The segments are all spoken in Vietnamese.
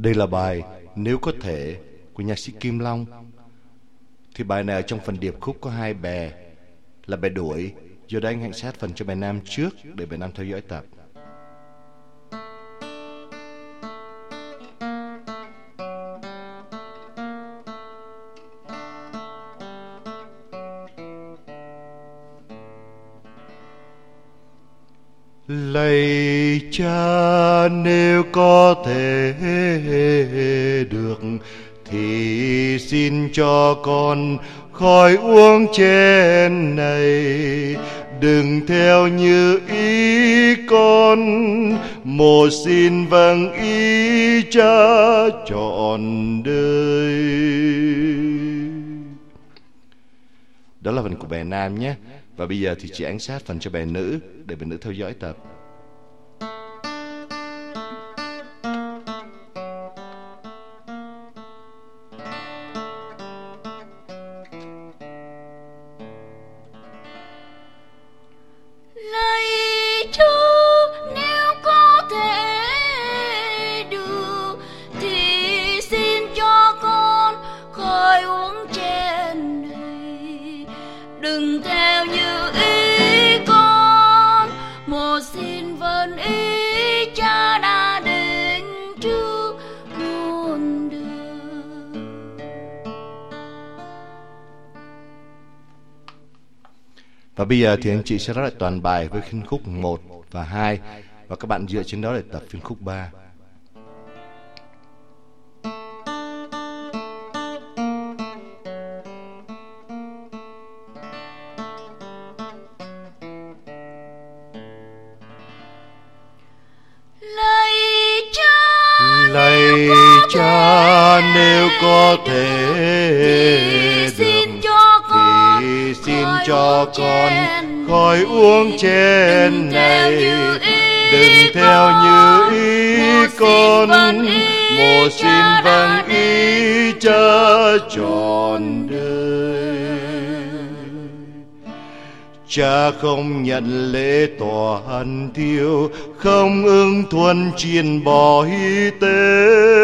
Đây là bài Nếu Có Thể của nhạc sĩ Kim Long. Thì bài này ở trong phần điệp khúc có hai bè là bè đuổi, do đó anh hãy sát phần cho bài nam trước để bài nam theo dõi tập. Lạy Cha, nếu có thể được thì xin cho con khỏi uống chén này, đừng theo như ý con, một xin vâng ý Cha trọn đời. Đó là phần của bài nam nhé. Và bây giờ thì chị ánh sát phần cho bài nữ để bài nữ theo dõi tập. Lạy Chúa, nếu có thể được thì xin cho con khỏi uống chén này, đừng theo như ý con, một xin vâng ý Cha đã định trước muôn đời. Và bây giờ thì anh chị sẽ nói lại toàn bài với phiên khúc 1 và 2, và các bạn dựa trên đó để tập phiên khúc 3. Lạy Cha, nếu có thể được thì xin cho con khỏi uống chén này, đừng theo như ý con, một xin vâng ý Cha trọn đời. Cha không nhận lễ toàn thiêu, không ưng thuần chiên bò hy tế,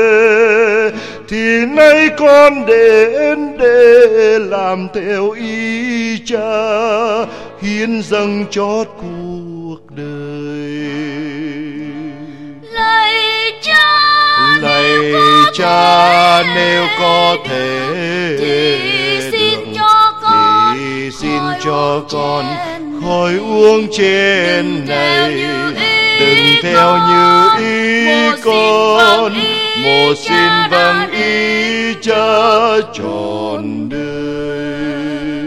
thì nay con đến để làm theo ý Cha, hiến dâng chót cuộc đời. Lạy Cha, nếu có thể thì xin cho con khỏi uống chén này, đừng theo như ý con, một xin vâng ý Cha trọn đời.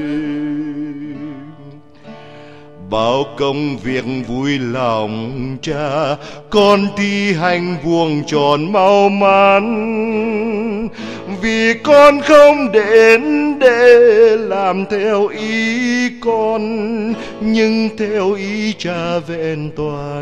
Bao công việc vui lòng Cha, con thi hành vuông tròn mau mắn, vì con không đến để làm theo ý con, nhưng theo ý Cha vẹn toàn.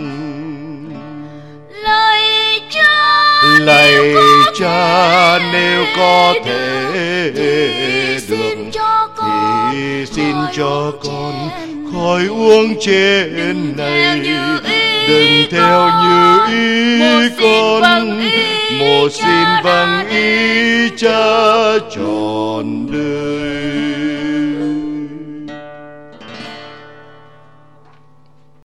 Lạy Cha, nếu có thể được thì xin cho con khỏi uống chén này, đừng theo như ý con, một xin vâng ý Cha trọn đời.